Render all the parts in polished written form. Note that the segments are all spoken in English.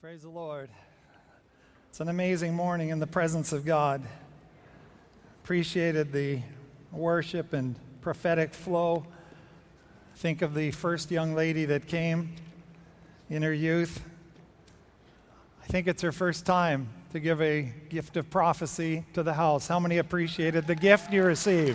Praise the Lord. It's an amazing morning in the presence of God. Appreciated the worship and prophetic flow. Think of the first young lady that came in her youth. I think it's her first time to give a gift of prophecy to the house. How many appreciated the gift you received?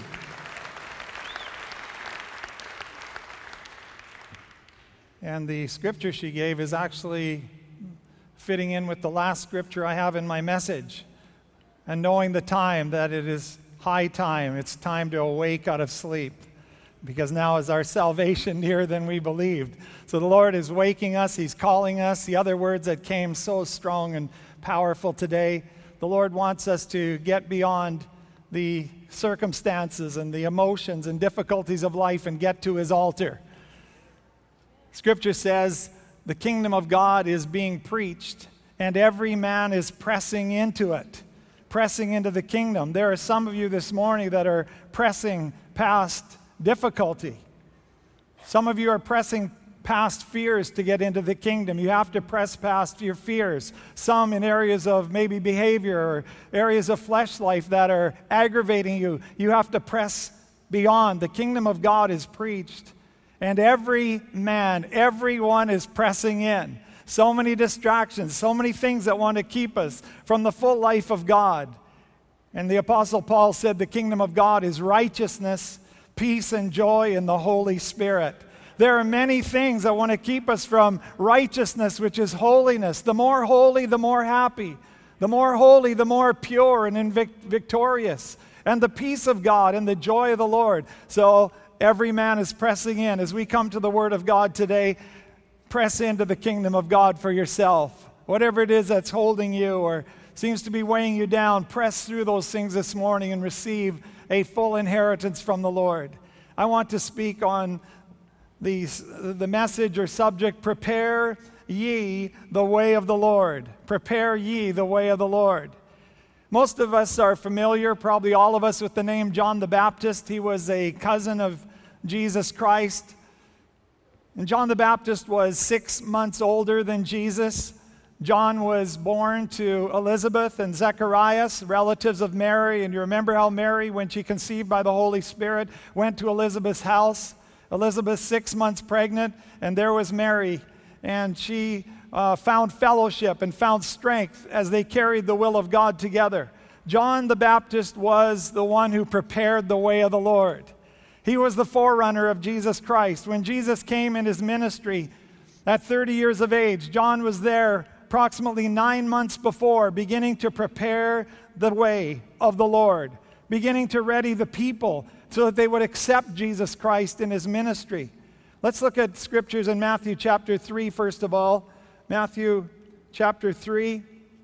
And the scripture she gave is actually fitting in with the last scripture I have in my message. And knowing the time, that it is high time, it's time to awake out of sleep, because now is our salvation nearer than we believed. So the Lord is waking us, He's calling us. The other words that came so strong and powerful today, the Lord wants us to get beyond the circumstances and the emotions and difficulties of life and get to His altar. Scripture says the kingdom of God is being preached, and every man is pressing into it, pressing into the kingdom. There are some of you this morning that are pressing past difficulty. Some of you are pressing past fears to get into the kingdom. You have to press past your fears. Some in areas of maybe behavior or areas of flesh life that are aggravating you. You have to press beyond. The kingdom of God is preached. And every man, everyone is pressing in. So many distractions, so many things that want to keep us from the full life of God. And the Apostle Paul said the kingdom of God is righteousness, peace, and joy in the Holy Spirit. There are many things that want to keep us from righteousness, which is holiness. The more holy, the more happy. The more holy, the more pure and victorious. And the peace of God and the joy of the Lord. So every man is pressing in. As we come to the Word of God today, press into the kingdom of God for yourself. Whatever it is that's holding you or seems to be weighing you down, press through those things this morning and receive a full inheritance from the Lord. I want to speak on the message or subject, prepare ye the way of the Lord. Prepare ye the way of the Lord. Most of us are familiar, probably all of us, with the name John the Baptist. He was a cousin of Jesus Christ. And John the Baptist was 6 months older than Jesus. John was born to Elizabeth and Zacharias, relatives of Mary. And you remember how Mary, when she conceived by the Holy Spirit, went to Elizabeth's house. Elizabeth, 6 months pregnant, and there was Mary. And she found fellowship and found strength as they carried the will of God together. John the Baptist was the one who prepared the way of the Lord. He was the forerunner of Jesus Christ. When Jesus came in his ministry at 30 years of age, John was there approximately 9 months before, beginning to prepare the way of the Lord, beginning to ready the people so that they would accept Jesus Christ in his ministry. Let's look at scriptures in Matthew chapter 3 first of all. Matthew chapter 3,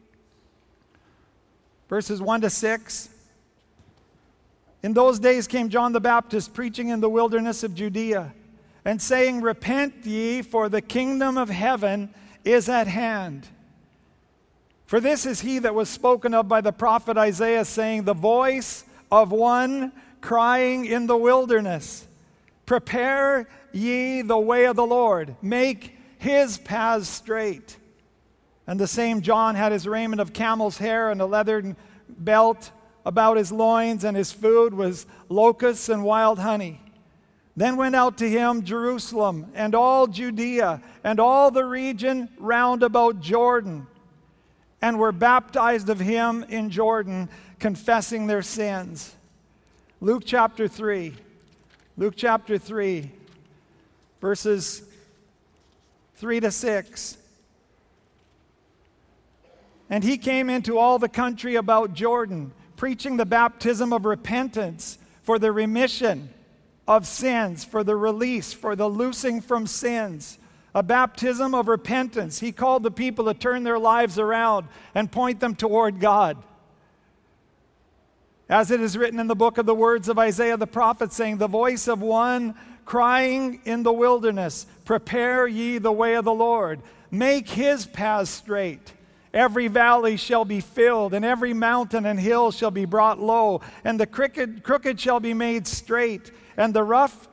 verses 1 to 6. In those days came John the Baptist preaching in the wilderness of Judea and saying, Repent ye, for the kingdom of heaven is at hand. For this is he that was spoken of by the prophet Isaiah, saying, The voice of one crying in the wilderness, Prepare ye the way of the Lord, make his paths straight. And the same John had his raiment of camel's hair and a leathern belt about his loins, and his food was locusts and wild honey. Then went out to him Jerusalem and all Judea and all the region round about Jordan, and were baptized of him in Jordan, confessing their sins. Luke chapter 3, verses 3 to 6. And he came into all the country about Jordan, preaching the baptism of repentance for the remission of sins, for the release, for the loosing from sins. A baptism of repentance. He called the people to turn their lives around and point them toward God. As it is written in the book of the words of Isaiah the prophet, saying, The voice of one crying in the wilderness, Prepare ye the way of the Lord, make his paths straight. Every valley shall be filled, and every mountain and hill shall be brought low, and the crooked shall be made straight, and the rough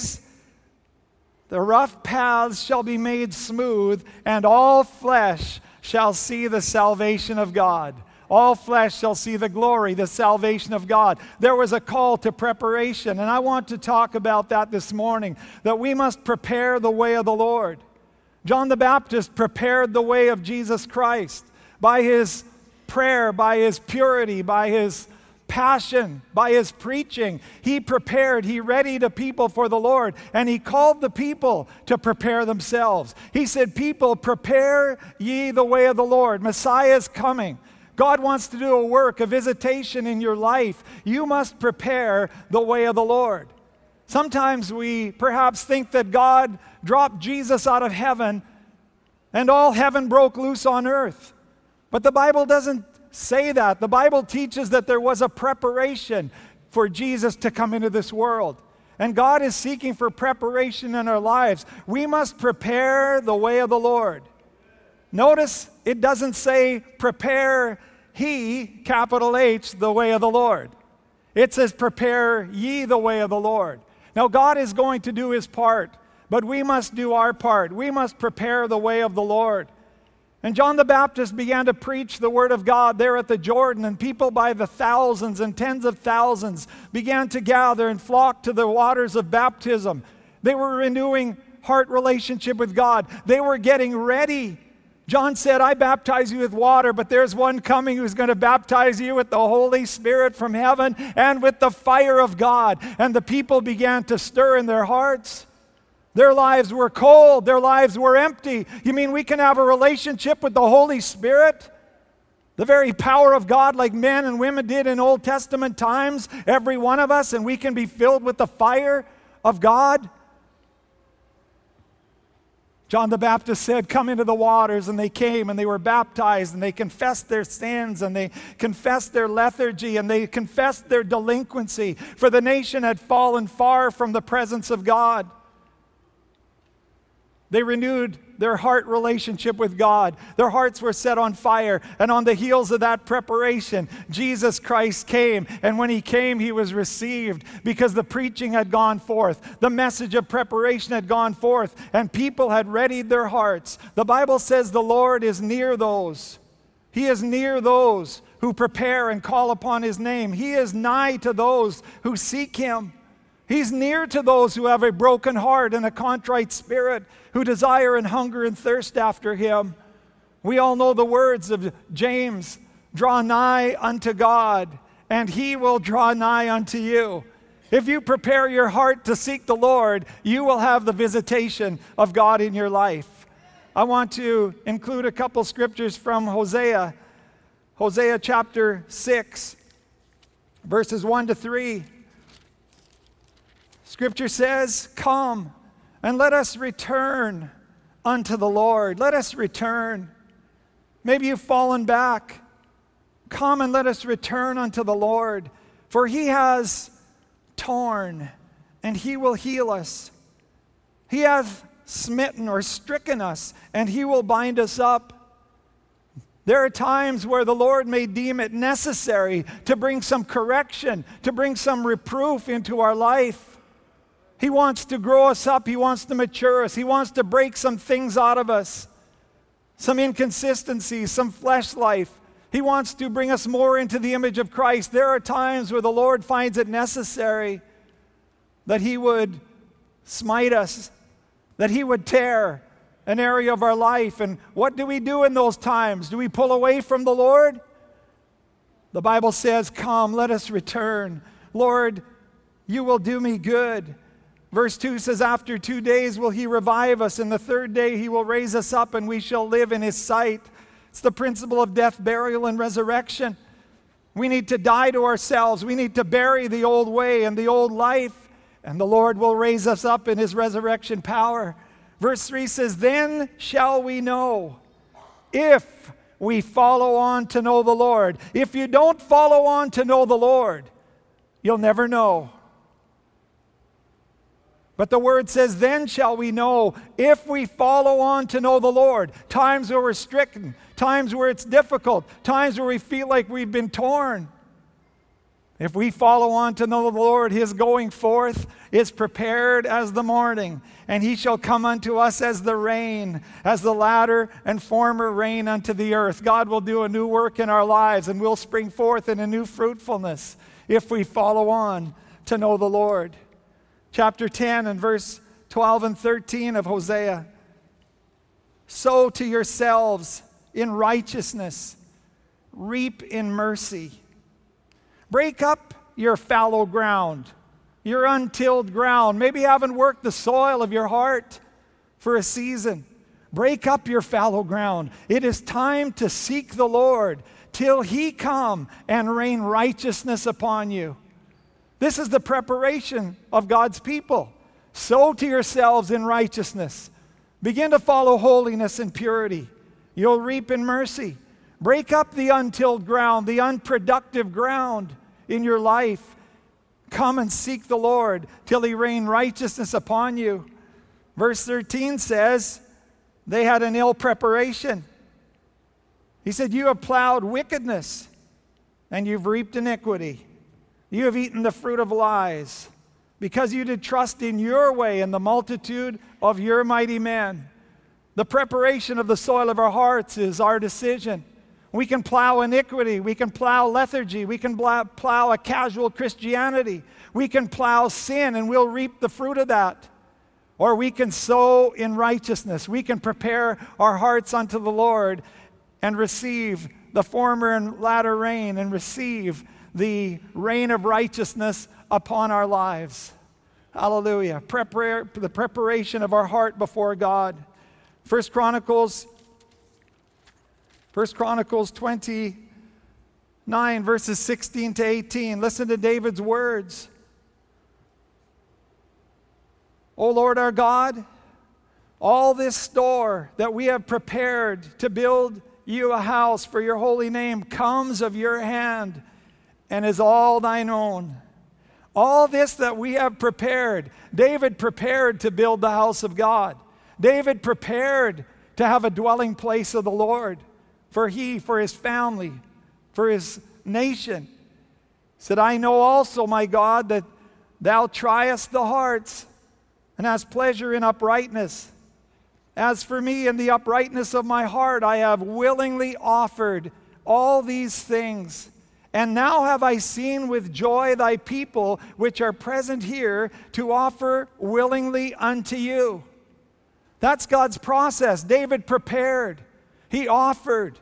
paths shall be made smooth, and all flesh shall see the salvation of God. All flesh shall see the glory, the salvation of God. There was a call to preparation, and I want to talk about that this morning, that we must prepare the way of the Lord. John the Baptist prepared the way of Jesus Christ by his prayer, by his purity, by his passion, by his preaching. He prepared, he readied a people for the Lord, and he called the people to prepare themselves. He said, people, prepare ye the way of the Lord. Messiah is coming. God wants to do a work, a visitation in your life. You must prepare the way of the Lord. Sometimes we perhaps think that God dropped Jesus out of heaven and all heaven broke loose on earth. But the Bible doesn't say that. The Bible teaches that there was a preparation for Jesus to come into this world. And God is seeking for preparation in our lives. We must prepare the way of the Lord. Notice it doesn't say prepare he, capital H, the way of the Lord. It says prepare ye the way of the Lord. Now God is going to do his part, but we must do our part. We must prepare the way of the Lord. And John the Baptist began to preach the word of God there at the Jordan, and people by the thousands and tens of thousands began to gather and flock to the waters of baptism. They were renewing heart relationship with God. They were getting ready. John said, I baptize you with water, but there's one coming who's going to baptize you with the Holy Spirit from heaven and with the fire of God. And the people began to stir in their hearts. Their lives were cold. Their lives were empty. You mean we can have a relationship with the Holy Spirit? The very power of God, like men and women did in Old Testament times, every one of us, and we can be filled with the fire of God? John the Baptist said, come into the waters, and they came, and they were baptized, and they confessed their sins, and they confessed their lethargy, and they confessed their delinquency, for the nation had fallen far from the presence of God. They renewed their heart relationship with God. Their hearts were set on fire. And on the heels of that preparation, Jesus Christ came. And when he came, he was received because the preaching had gone forth. The message of preparation had gone forth. And people had readied their hearts. The Bible says the Lord is near those. He is near those who prepare and call upon his name. He is nigh to those who seek him. He's near to those who have a broken heart and a contrite spirit, who desire and hunger and thirst after him. We all know the words of James, draw nigh unto God, and he will draw nigh unto you. If you prepare your heart to seek the Lord, you will have the visitation of God in your life. I want to include a couple scriptures from Hosea. Hosea chapter 6, verses 1 to 3. Scripture says, come and let us return unto the Lord. Let us return. Maybe you've fallen back. Come and let us return unto the Lord. For he has torn and he will heal us. He hath smitten or stricken us and he will bind us up. There are times where the Lord may deem it necessary to bring some correction, to bring some reproof into our life. He wants to grow us up. He wants to mature us. He wants to break some things out of us, some inconsistencies, some flesh life. He wants to bring us more into the image of Christ. There are times where the Lord finds it necessary that he would smite us, that he would tear an area of our life. And what do we do in those times? Do we pull away from the Lord? The Bible says, come, let us return. Lord, you will do me good. Verse 2 says, after 2 days will he revive us, and the third day he will raise us up, and we shall live in his sight. It's the principle of death, burial, and resurrection. We need to die to ourselves. We need to bury the old way and the old life, and the Lord will raise us up in his resurrection power. Verse 3 says, then shall we know if we follow on to know the Lord. If you don't follow on to know the Lord, you'll never know. But the word says, then shall we know if we follow on to know the Lord. Times where we're stricken, times where it's difficult, times where we feel like we've been torn. If we follow on to know the Lord, his going forth is prepared as the morning, and he shall come unto us as the rain, as the latter and former rain unto the earth. God will do a new work in our lives, and we'll spring forth in a new fruitfulness if we follow on to know the Lord. Chapter 10 and verse 12 and 13 of Hosea. Sow to yourselves in righteousness, reap in mercy. Break up your fallow ground, your untilled ground. Maybe you haven't worked the soil of your heart for a season. Break up your fallow ground. It is time to seek the Lord till he come and rain righteousness upon you. This is the preparation of God's people. Sow to yourselves in righteousness. Begin to follow holiness and purity. You'll reap in mercy. Break up the untilled ground, the unproductive ground in your life. Come and seek the Lord till he rain righteousness upon you. Verse 13 says, they had an ill preparation. He said, you have plowed wickedness, and you've reaped iniquity. You have eaten the fruit of lies, because you did trust in your way and the multitude of your mighty men. The preparation of the soil of our hearts is our decision. We can plow iniquity. We can plow lethargy. We can plow a casual Christianity. We can plow sin, and we'll reap the fruit of that. Or we can sow in righteousness. We can prepare our hearts unto the Lord and receive the former and latter rain, and receive the rain of righteousness upon our lives. Hallelujah. The preparation of our heart before God. 1 Chronicles 29, verses 16 to 18. Listen to David's words. O Lord our God, all this store that we have prepared to build you a house for your holy name comes of your hand and is all thine own. All this that we have prepared, David prepared to build the house of God. David prepared to have a dwelling place of the Lord for his family, for his nation. He said, I know also, my God, that thou triest the hearts and hast pleasure in uprightness. As for me, in the uprightness of my heart, I have willingly offered all these things. And now have I seen with joy thy people, which are present here, to offer willingly unto you. That's God's process. David prepared. He offered.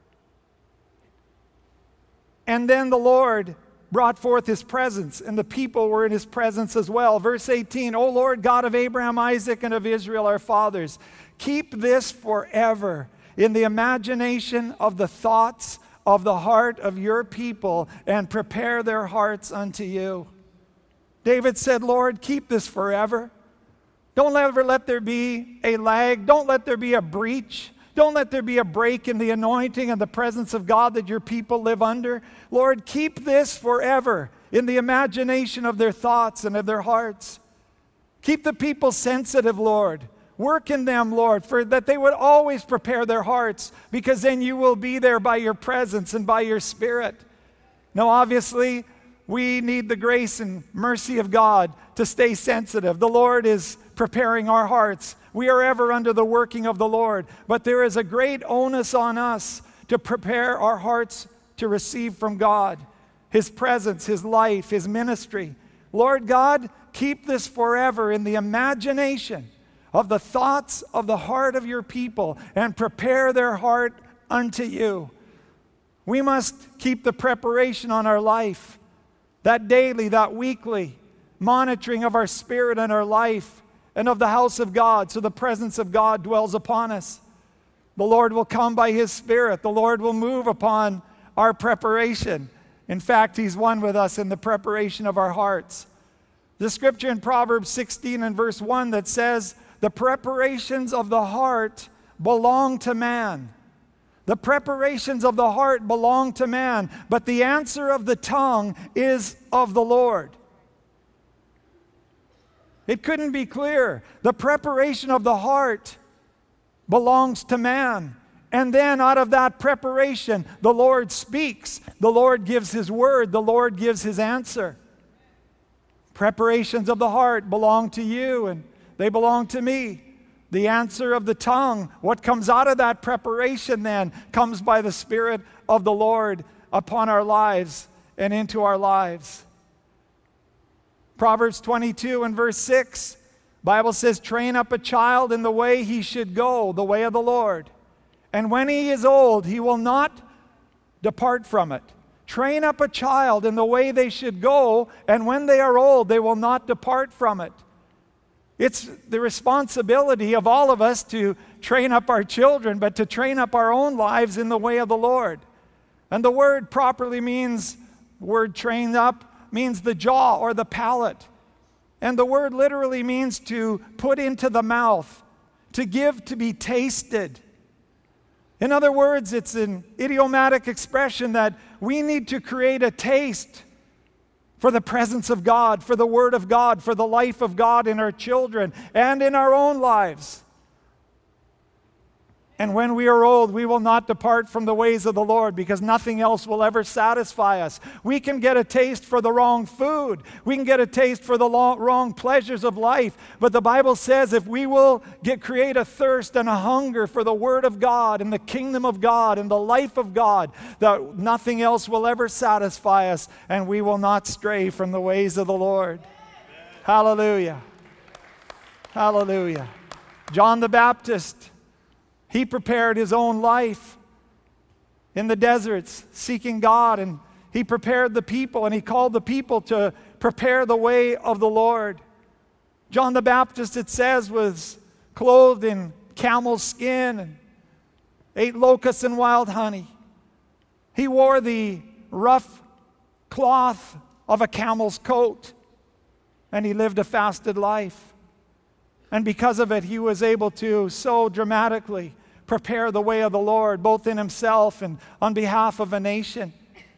And then the Lord brought forth his presence, and the people were in his presence as well. Verse 18, O Lord God of Abraham, Isaac, and of Israel, our fathers, keep this forever in the imagination of the thoughts of the heart of your people, and prepare their hearts unto you. David said, Lord, keep this forever. Don't ever let there be a lag. Don't let there be a breach. Don't let there be a break in the anointing and the presence of God that your people live under. Lord, keep this forever in the imagination of their thoughts and of their hearts. Keep the people sensitive, Lord. Work in them, Lord, for that they would always prepare their hearts, because then you will be there by your presence and by your Spirit. Now, obviously, we need the grace and mercy of God to stay sensitive. The Lord is preparing our hearts. We are ever under the working of the Lord, but there is a great onus on us to prepare our hearts to receive from God his presence, his life, his ministry. Lord God, keep this forever in the imagination of the thoughts of the heart of your people, and prepare their heart unto you. We must keep the preparation on our life, that daily, that weekly monitoring of our spirit and our life and of the house of God, so the presence of God dwells upon us. The Lord will come by his Spirit. The Lord will move upon our preparation. In fact, he's one with us in the preparation of our hearts. The scripture in Proverbs 16 and verse 1 that says, the preparations of the heart belong to man. The preparations of the heart belong to man, but the answer of the tongue is of the Lord. It couldn't be clearer. The preparation of the heart belongs to man, And then out of that preparation, the Lord speaks. The Lord gives His word. The Lord gives His answer. Preparations of the heart belong to you, and they belong to me. The answer of the tongue, what comes out of that preparation then, comes by the Spirit of the Lord upon our lives and into our lives. Proverbs 22 and verse 6, Bible says, train up a child in the way he should go, the way of the Lord. And when he is old, he will not depart from it. Train up a child in the way they should go, and when they are old, they will not depart from it. It's the responsibility of all of us to train up our children, but to train up our own lives in the way of the Lord. And the word properly means, word trained up, means the jaw or the palate. And the word literally means to put into the mouth, to give to be tasted. In other words, it's an idiomatic expression that we need to create a taste for the presence of God, for the Word of God, for the life of God in our children and in our own lives. And when we are old, we will not depart from the ways of the Lord, because nothing else will ever satisfy us. We can get a taste for the wrong food. We can get a taste for the wrong pleasures of life. But the Bible says if we will create a thirst and a hunger for the Word of God and the kingdom of God and the life of God, that nothing else will ever satisfy us, and we will not stray from the ways of the Lord. Hallelujah. Hallelujah. John the Baptist, he prepared his own life in the deserts, seeking God, and he prepared the people, and he called the people to prepare the way of the Lord. John the Baptist, it says, was clothed in camel's skin and ate locusts and wild honey. He wore the rough cloth of a camel's coat, and he lived a fasted life. And because of it, he was able to so dramatically prepare the way of the Lord, both in himself and on behalf of a nation.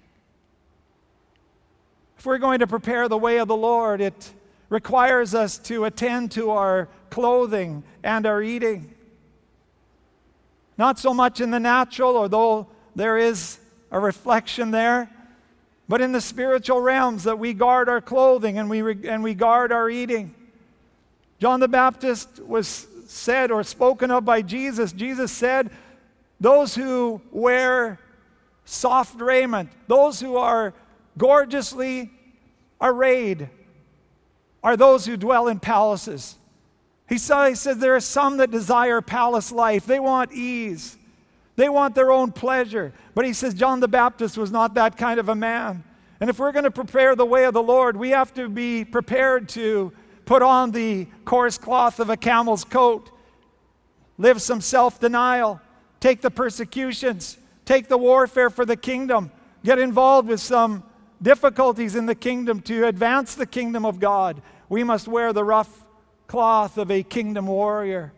If we're going to prepare the way of the Lord, it requires us to attend to our clothing and our eating. Not so much in the natural, although there is a reflection there, but in the spiritual realms, that we guard our clothing and we guard our eating. John the Baptist was said or spoken of by Jesus. Jesus said, those who wear soft raiment, those who are gorgeously arrayed, are those who dwell in palaces. He says there are some that desire palace life. They want ease. They want their own pleasure. But he says John the Baptist was not that kind of a man. And if we're going to prepare the way of the Lord, we have to be prepared to put on the coarse cloth of a camel's coat, live some self-denial, take the persecutions, take the warfare for the kingdom, get involved with some difficulties in the kingdom to advance the kingdom of God. We must wear the rough cloth of a kingdom warrior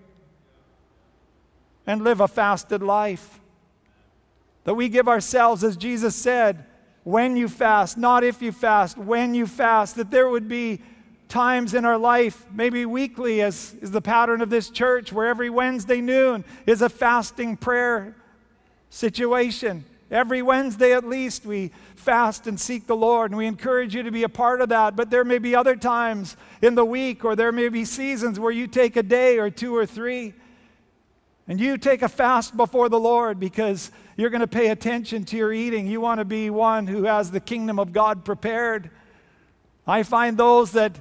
and live a fasted life. That we give ourselves, as Jesus said, when you fast, not if you fast, when you fast, that there would be times in our life, maybe weekly, as is the pattern of this church, where every Wednesday noon is a fasting prayer situation. Every Wednesday at least we fast and seek the Lord, and we encourage you to be a part of that. But there may be other times in the week, or there may be seasons where you take a day or two or three, and you take a fast before the Lord because you're going to pay attention to your eating. You want to be one who has the kingdom of God prepared. I find those that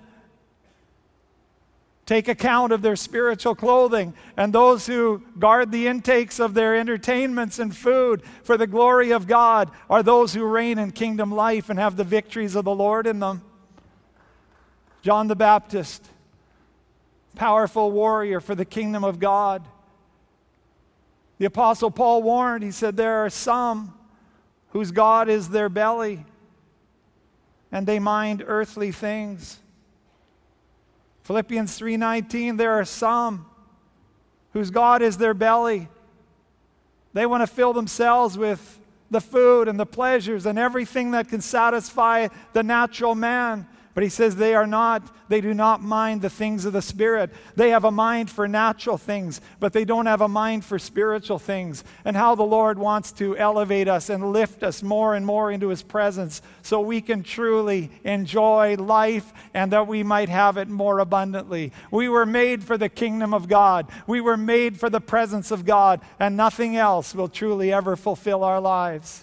take account of their spiritual clothing, and those who guard the intakes of their entertainments and food for the glory of God are those who reign in kingdom life and have the victories of the Lord in them. John the Baptist, powerful warrior for the kingdom of God. The Apostle Paul warned, he said, there are some whose God is their belly, and they mind earthly things. Philippians 3:19, there are some whose God is their belly. They want to fill themselves with the food and the pleasures and everything that can satisfy the natural man. But he says they do not mind the things of the Spirit. They have a mind for natural things, but they don't have a mind for spiritual things. And how the Lord wants to elevate us and lift us more and more into his presence so we can truly enjoy life and that we might have it more abundantly. We were made for the kingdom of God. We were made for the presence of God, and nothing else will truly ever fulfill our lives.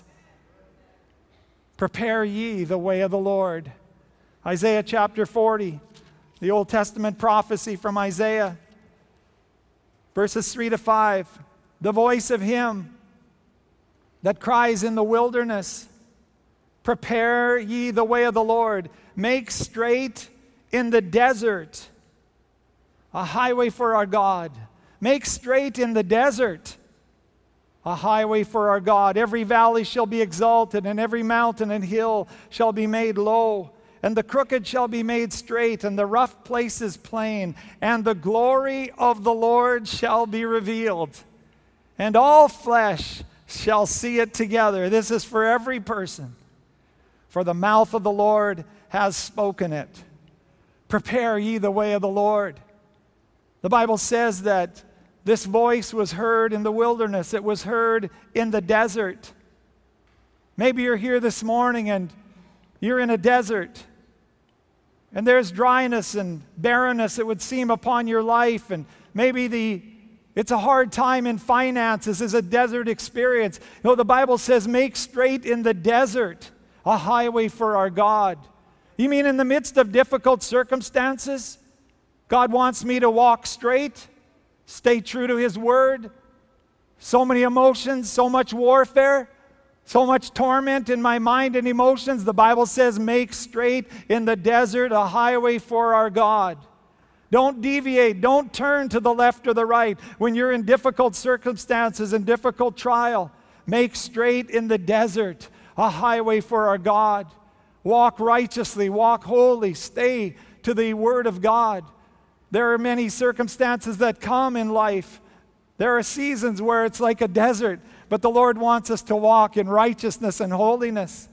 Prepare ye the way of the Lord. Isaiah chapter 40, the Old Testament prophecy from Isaiah, verses 3-5. The voice of him that cries in the wilderness, prepare ye the way of the Lord, make straight in the desert a highway for our God. Make straight in the desert a highway for our God. Every valley shall be exalted, and every mountain and hill shall be made low. And the crooked shall be made straight, and the rough places plain, and the glory of the Lord shall be revealed, and all flesh shall see it together. This is for every person, for the mouth of the Lord has spoken it. Prepare ye the way of the Lord. The Bible says that this voice was heard in the wilderness. It was heard in the desert. Maybe you're here this morning and you're in a desert, and there's dryness and barrenness, it would seem, upon your life, and maybe it's a hard time in finances. It's a desert experience. You know, the Bible says, make straight in the desert a highway for our God. You mean in the midst of difficult circumstances, God wants me to walk straight, stay true to his word? So many emotions, so much warfare, so much torment in my mind and emotions. The Bible says, make straight in the desert a highway for our God. Don't deviate. Don't turn to the left or the right when you're in difficult circumstances and difficult trial. Make straight in the desert a highway for our God. Walk righteously. Walk holy. Stay to the Word of God. There are many circumstances that come in life. There are seasons where it's like a desert, but the Lord wants us to walk in righteousness and holiness.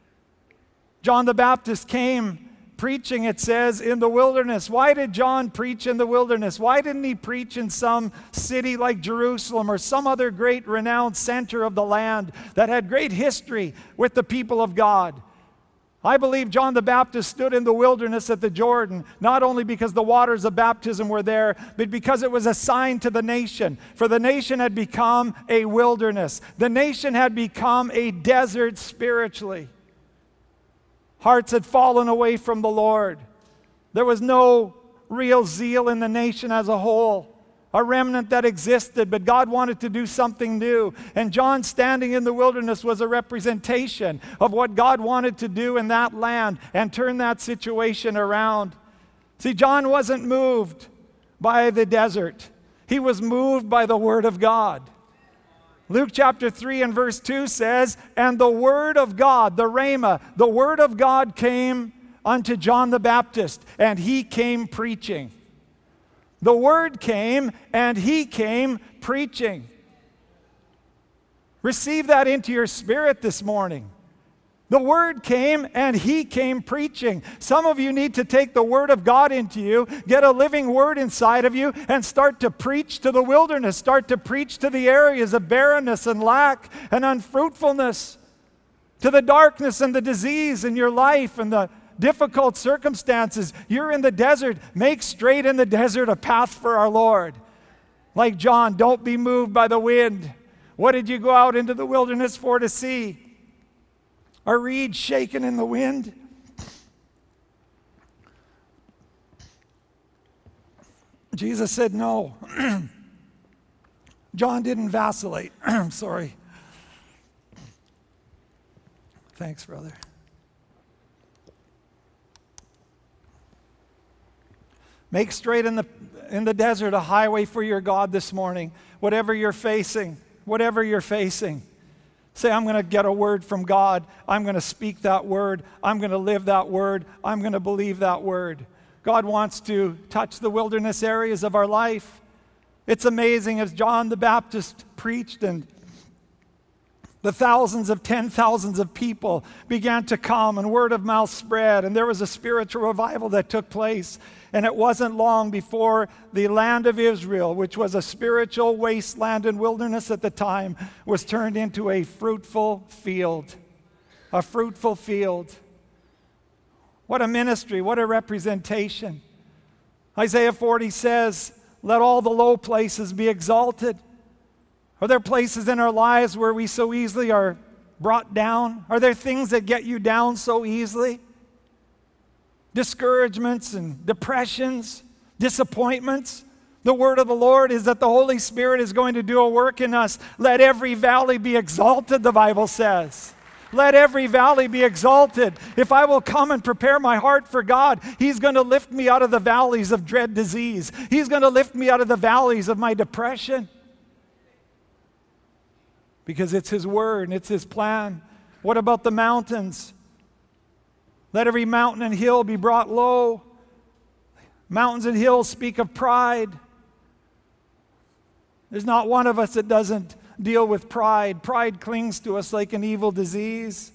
John the Baptist came preaching, it says, in the wilderness. Why did John preach in the wilderness? Why didn't he preach in some city like Jerusalem or some other great renowned center of the land that had great history with the people of God? I believe John the Baptist stood in the wilderness at the Jordan, not only because the waters of baptism were there, but because it was a sign to the nation. For the nation had become a wilderness. The nation had become a desert spiritually. Hearts had fallen away from the Lord. There was no real zeal in the nation as a whole. A remnant that existed, but God wanted to do something new. And John standing in the wilderness was a representation of what God wanted to do in that land and turn that situation around. See, John wasn't moved by the desert. He was moved by the Word of God. Luke chapter 3 and verse 2 says, and the Word of God, the Rhema, the Word of God came unto John the Baptist, and he came preaching. The Word came, and he came preaching. Receive that into your spirit this morning. The Word came, and he came preaching. Some of you need to take the Word of God into you, get a living Word inside of you, and start to preach to the wilderness. Start to preach to the areas of barrenness and lack and unfruitfulness, to the darkness and the disease in your life and the difficult circumstances. You're in the desert. Make straight in the desert a path for our Lord. Like John, don't be moved by the wind. What did you go out into the wilderness for to see? A reed shaken in the wind? Jesus said no. John didn't vacillate. Sorry. Thanks, brother. Make straight in the desert a highway for your God this morning. Whatever you're facing, say, I'm going to get a word from God. I'm going to speak that word. I'm going to live that word. I'm going to believe that word. God wants to touch the wilderness areas of our life. It's amazing as John the Baptist preached and The thousands of 10,000s of people began to come, and word of mouth spread, and there was a spiritual revival that took place. And it wasn't long before the land of Israel, which was a spiritual wasteland and wilderness at the time, was turned into a fruitful field. A fruitful field. What a ministry, what a representation. Isaiah 40 says, "Let all the low places be exalted." Are there places in our lives where we so easily are brought down? Are there things that get you down so easily? Discouragements and depressions, disappointments. The word of the Lord is that the Holy Spirit is going to do a work in us. Let every valley be exalted, the Bible says. Let every valley be exalted. If I will come and prepare my heart for God, He's going to lift me out of the valleys of dread disease. He's going to lift me out of the valleys of my depression. Because it's His word and it's His plan. What about the mountains? Let every mountain and hill be brought low. Mountains and hills speak of pride. There's not one of us that doesn't deal with pride. Pride clings to us like an evil disease.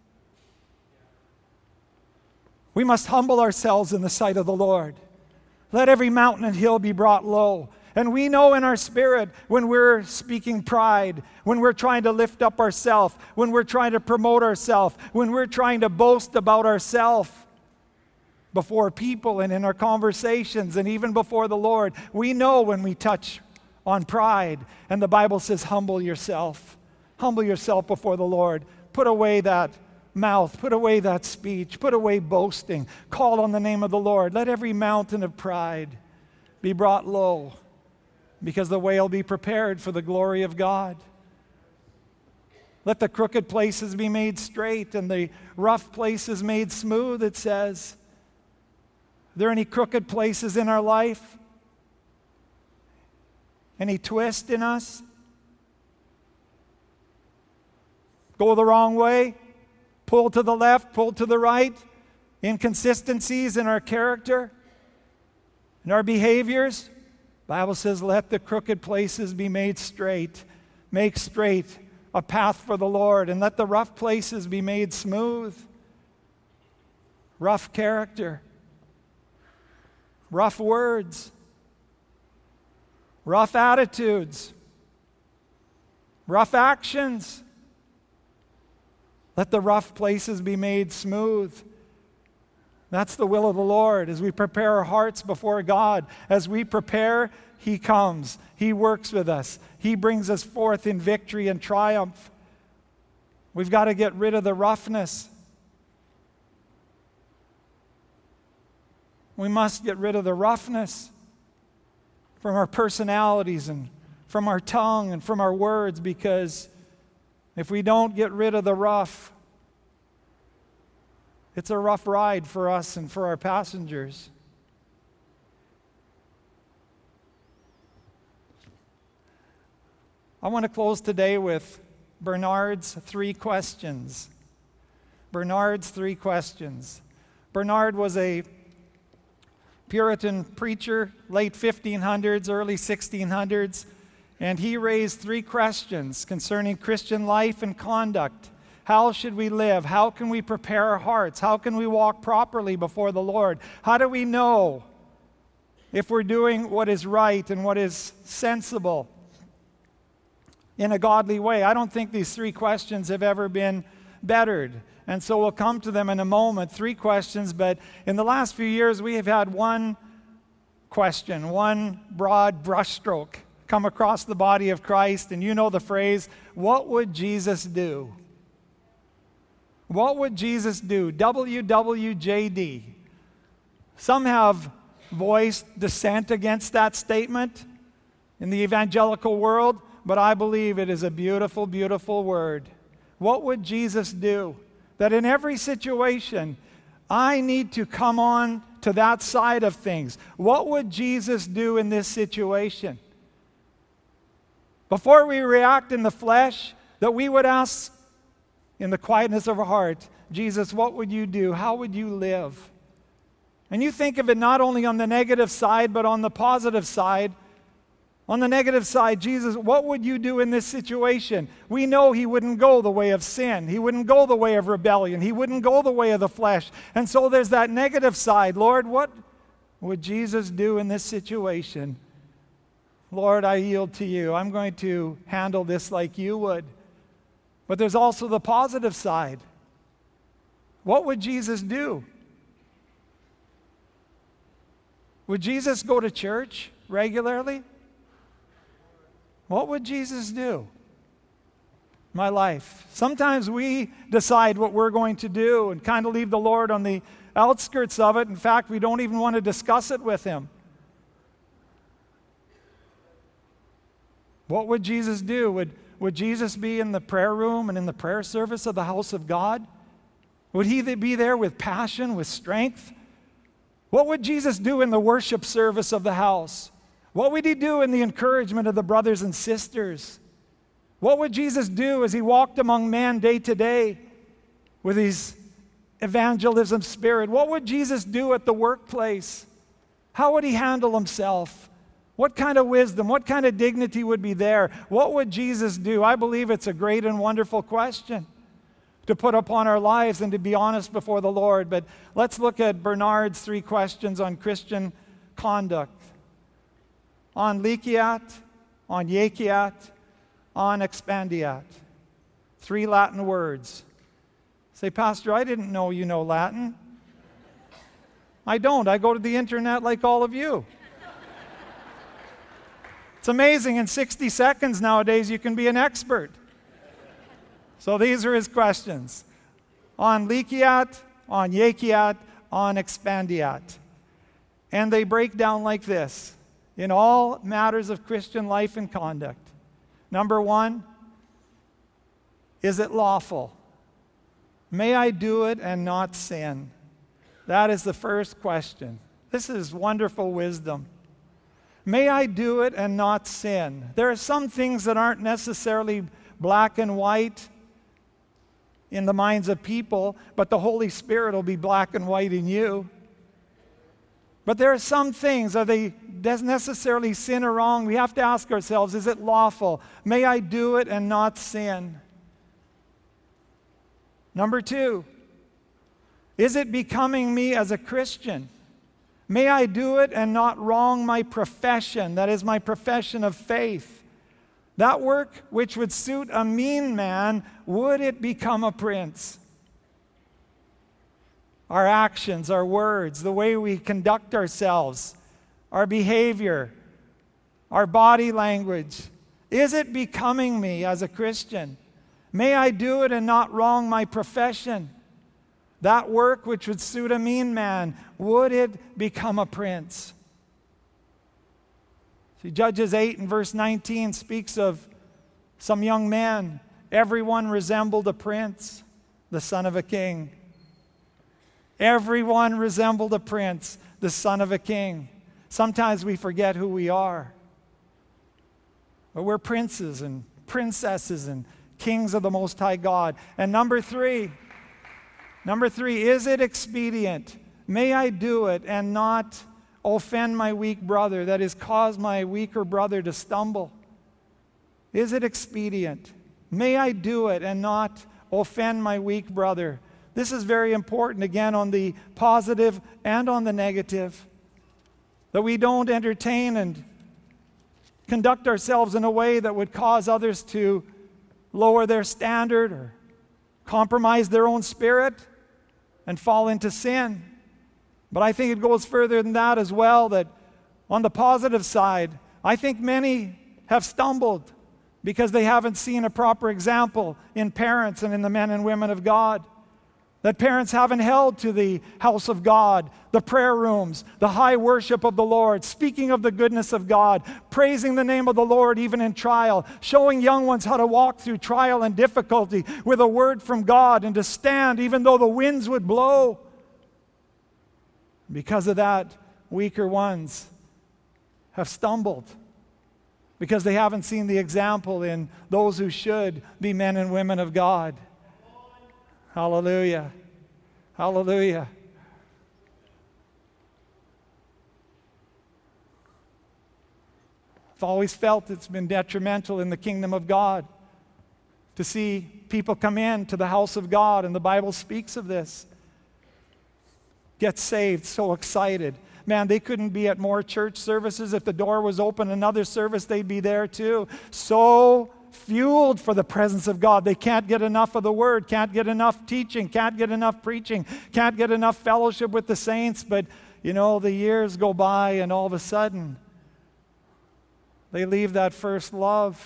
We must humble ourselves in the sight of the Lord. Let every mountain and hill be brought low. And we know in our spirit when we're speaking pride, when we're trying to lift up ourselves, when we're trying to promote ourselves, when we're trying to boast about ourselves before people and in our conversations and even before the Lord, we know when we touch on pride. And the Bible says, humble yourself. Humble yourself before the Lord. Put away that mouth. Put away that speech. Put away boasting. Call on the name of the Lord. Let every mountain of pride be brought low, because the way will be prepared for the glory of God. Let the crooked places be made straight and the rough places made smooth, it says. Are there any crooked places in our life? Any twist in us? Go the wrong way? Pull to the left, pull to the right? Inconsistencies in our character? In our behaviors? The Bible says, let the crooked places be made straight. Make straight a path for the Lord, and let the rough places be made smooth. Rough character, rough words, rough attitudes, rough actions. Let the rough places be made smooth. That's the will of the Lord as we prepare our hearts before God. As we prepare, He comes. He works with us. He brings us forth in victory and triumph. We've got to get rid of the roughness. We must get rid of the roughness from our personalities and from our tongue and from our words, because if we don't get rid of the rough, it's a rough ride for us and for our passengers. I want to close today with Bernard's 3 questions. Bernard's 3 questions. Bernard was a Puritan preacher, late 1500s, early 1600s, and he raised 3 questions concerning Christian life and conduct. How should we live? How can we prepare our hearts? How can we walk properly before the Lord? How do we know if we're doing what is right and what is sensible in a godly way? I don't think these 3 questions have ever been bettered. And so we'll come to them in a moment, 3 questions. But in the last few years, we have had one question, one broad brushstroke come across the body of Christ. And you know the phrase, what would Jesus do? What would Jesus do? WWJD. Some have voiced dissent against that statement in the evangelical world, but I believe it is a beautiful, beautiful word. What would Jesus do? That in every situation, I need to come on to that side of things. What would Jesus do in this situation? Before we react in the flesh, that we would ask in the quietness of our heart, Jesus, what would you do? How would you live? And you think of it not only on the negative side, but on the positive side. On the negative side, Jesus, what would you do in this situation? We know he wouldn't go the way of sin. He wouldn't go the way of rebellion. He wouldn't go the way of the flesh. And so there's that negative side. Lord, what would Jesus do in this situation? Lord, I yield to you. I'm going to handle this like you would. But there's also the positive side. What would Jesus do? Would Jesus go to church regularly? What would Jesus do? My life. Sometimes we decide what we're going to do and kind of leave the Lord on the outskirts of it. In fact, we don't even want to discuss it with him. What would Jesus do? Would Jesus be in the prayer room and in the prayer service of the house of God? Would he be there with passion, with strength? What would Jesus do in the worship service of the house? What would he do in the encouragement of the brothers and sisters? What would Jesus do as he walked among men day to day with his evangelism spirit? What would Jesus do at the workplace? How would he handle himself? What kind of wisdom, what kind of dignity would be there? What would Jesus do? I believe it's a great and wonderful question to put upon our lives and to be honest before the Lord. But let's look at Bernard's 3 questions on Christian conduct. On liceat, on jaceat, on expandeat. 3 Latin words. Say, Pastor, I didn't know you know Latin. I don't. I go to the internet like all of you. It's amazing. In 60 seconds nowadays, you can be an expert. So these are his questions. On liceat, on jaceat, on expandeat. And they break down like this. In all matters of Christian life and conduct. Number 1, is it lawful? May I do it and not sin? That is the first question. This is wonderful wisdom. May I do it and not sin? There are some things that aren't necessarily black and white in the minds of people, but the Holy Spirit will be black and white in you. But there are some things, are they necessarily sin or wrong? We have to ask ourselves, is it lawful? May I do it and not sin? Number 2, is it becoming me as a Christian? May I do it and not wrong my profession, that is my profession of faith? That work which would suit a mean man, would it become a prince? Our actions, our words, the way we conduct ourselves, our behavior, our body language. Is it becoming me as a Christian? May I do it and not wrong my profession? That work which would suit a mean man, would it become a prince? See, Judges 8 and verse 19 speaks of some young men. Everyone resembled a prince, the son of a king. Everyone resembled a prince, the son of a king. Sometimes we forget who we are. But we're princes and princesses and kings of the Most High God. And number 3, is it expedient? May I do it and not offend my weak brother, that is, cause my weaker brother to stumble? Is it expedient? May I do it and not offend my weak brother? This is very important, again, on the positive and on the negative, that we don't entertain and conduct ourselves in a way that would cause others to lower their standard or compromise their own spirit and fall into sin. But I think it goes further than that as well, that on the positive side, I think many have stumbled because they haven't seen a proper example in parents and in the men and women of God. That parents haven't held to the house of God, the prayer rooms, the high worship of the Lord, speaking of the goodness of God, praising the name of the Lord even in trial, showing young ones how to walk through trial and difficulty with a word from God and to stand even though the winds would blow. Because of that, weaker ones have stumbled because they haven't seen the example in those who should be men and women of God. Hallelujah. Hallelujah. I've always felt it's been detrimental in the kingdom of God to see people come in to the house of God, and the Bible speaks of this. Get saved, so excited. Man, they couldn't be at more church services. If the door was open, another service, they'd be there too. So fueled for the presence of God. They can't get enough of the Word, can't get enough teaching, can't get enough preaching, can't get enough fellowship with the saints. But, the years go by, and all of a sudden, they leave that first love.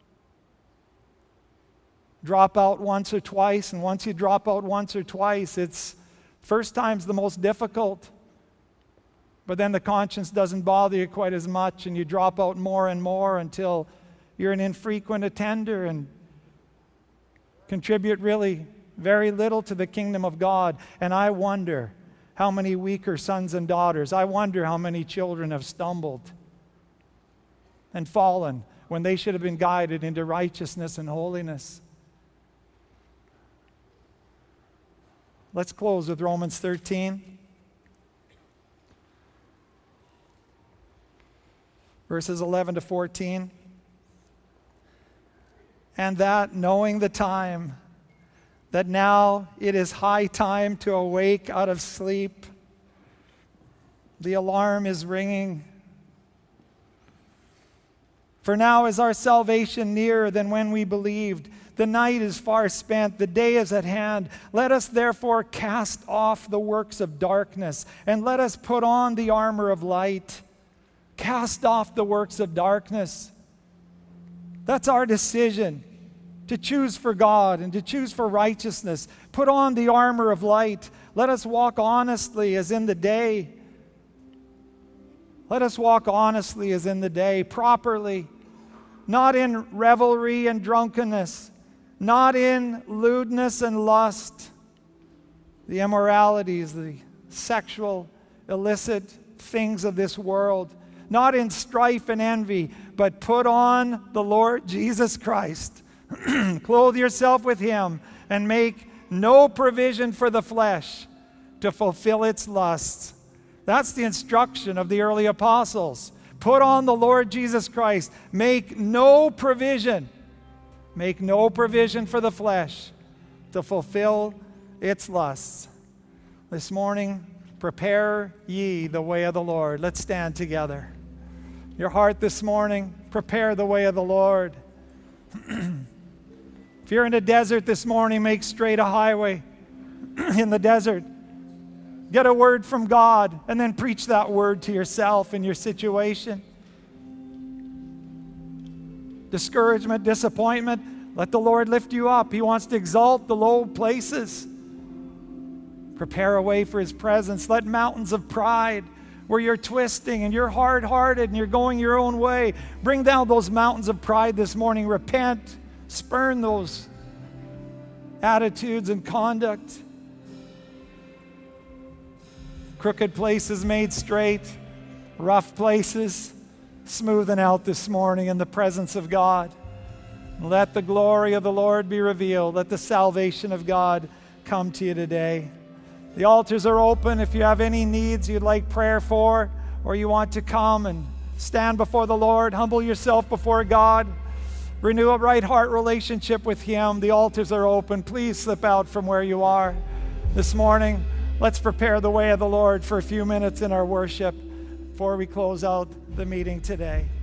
Drop out once or twice, and once you drop out once or twice, first time's the most difficult. But then the conscience doesn't bother you quite as much, and you drop out more and more until you're an infrequent attender and contribute really very little to the kingdom of God. And I wonder how many weaker sons and daughters, I wonder how many children have stumbled and fallen when they should have been guided into righteousness and holiness. Let's close with Romans 13. Verses 11 to 14. And that, knowing the time, that now it is high time to awake out of sleep. The alarm is ringing. For now is our salvation nearer than when we believed. The night is far spent, the day is at hand. Let us therefore cast off the works of darkness, and let us put on the armor of light. Cast off the works of darkness. That's our decision, to choose for God and to choose for righteousness. Put on the armor of light. Let us walk honestly as in the day. Let us walk honestly as in the day, properly, not in revelry and drunkenness, not in lewdness and lust, the immoralities, the sexual, illicit things of this world, not in strife and envy, but put on the Lord Jesus Christ. Clothe yourself with Him and make no provision for the flesh to fulfill its lusts. That's the instruction of the early apostles. Put on the Lord Jesus Christ. Make no provision. Make no provision for the flesh to fulfill its lusts. This morning, prepare ye the way of the Lord. Let's stand together. Your heart this morning, prepare the way of the Lord. If you're in a desert this morning, make straight a highway in the desert. Get a word from God and then preach that word to yourself and your situation. Discouragement, disappointment, let the Lord lift you up. He wants to exalt the low places. Prepare a way for His presence. Let mountains of pride, where you're twisting and you're hard-hearted and you're going your own way, bring down those mountains of pride this morning. Repent. Spurn those attitudes and conduct. Crooked places made straight, rough places smoothen out this morning in the presence of God. Let the glory of the Lord be revealed. Let the salvation of God come to you today. The altars are open. If you have any needs you'd like prayer for, or you want to come and stand before the Lord, humble yourself before God, renew a right heart relationship with Him, the altars are open. Please slip out from where you are this morning. Let's prepare the way of the Lord for a few minutes in our worship before we close out the meeting today.